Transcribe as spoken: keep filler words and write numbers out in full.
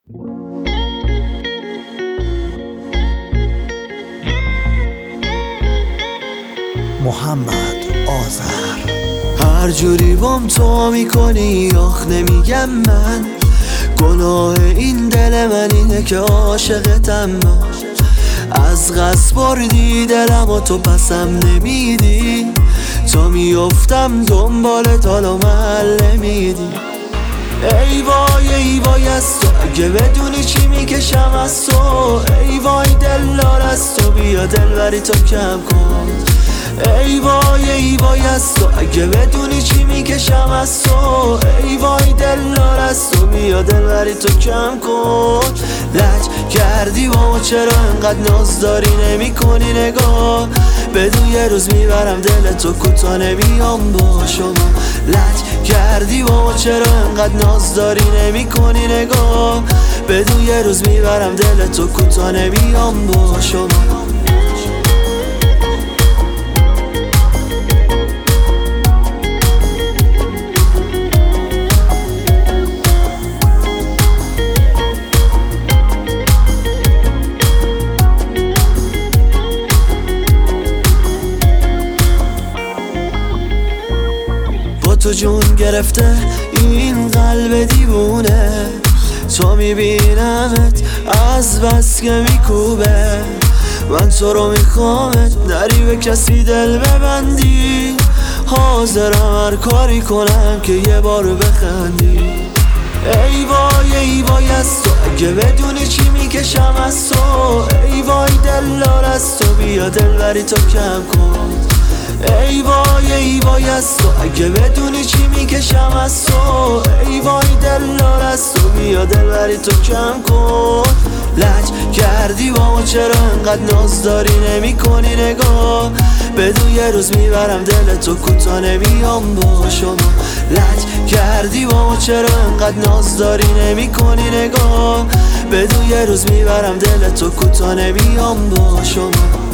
محمد آذر. هر جوری بام تو میکنی آخ نمیگم من، گناه این دل من اینه که عاشقتم من. از قصد بردی دلم و تو پسم نمیدی، تا میافتم دنبالت حالا محل نمیدی. ای وای ای وای از تو، اگه بدونی چی میکشم از تو. ای وای دلدار از تو، بیا دلبری تو کم کن. ای وای ای وای از تو، اگه بدونی چی میکشم از تو. ای وای دلدار از تو، بیا دلبری تو کم کن. لج کردی با ما، چرا انقدر ناز داری نمی کنی نگاه؟ بدون یه روز میبرم دل تو کوتا نمیام با شما. لج کردی با ما، چرا انقدر ناز داری نمی کنی نگاه؟ بدون یه روز میبرم دل تو کوتا نمیام با شما. تو جون گرفته این قلب دیوونه، تو میبینمت از بس که میکوبه. من تو رو میخوامت نری به کسی دل ببندی، حاضرم هر کاری کنم که یه بار بخندی. ای وای ای وای از تو، اگه بدونی چی میکشم از تو. ای وای دلدار از تو، بیا دلبری تو کم کن. ای وای ای وای از تو، اگه بدونی چی میکشم از تو. ای وای دلدار از تو، بیا دلبری تو کم کن. لج کردی با ما، چرا انقدر ناز داری نمی کنی نگاه؟ بدون یه روز میبرم دل تو کوتا نمیام با شما. لج کردی با ما، چرا انقدر ناز داری نمی کنی نگاه؟ بدون یه روز میبرم دل تو کوتا نمیام با شما.